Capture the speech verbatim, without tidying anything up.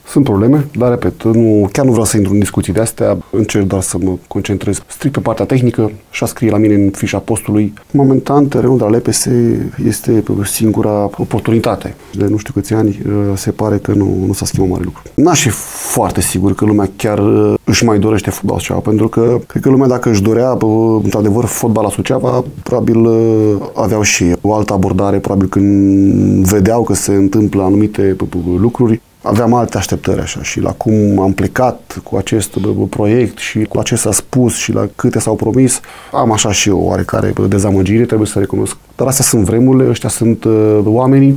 Sunt probleme, dar repet, nu, chiar nu vreau să intru în discuții de astea, încerc doar să mă concentrez strict pe partea tehnică și a scrie la mine în fișa postului. Momentan, terenul de la L P S este singura oportunitate. De nu știu câți ani, se pare că nu, nu s-a schimbat mare lucru. N-aș fi foarte sigur că lumea chiar își mai dorește fotbal Suceava, pentru că cred că lumea, dacă își dorea într-adevăr fotbal la Suceava, probabil aveau și o altă abordare, probabil când vedeau că se întâmplă anumite lucruri, aveam alte așteptări așa și la cum am plecat cu acest proiect și cu la ce s-a spus și la câte s-au promis, am așa și o oarecare dezamăgire, trebuie să recunosc. Dar astea sunt vremurile, ăștia sunt uh, oamenii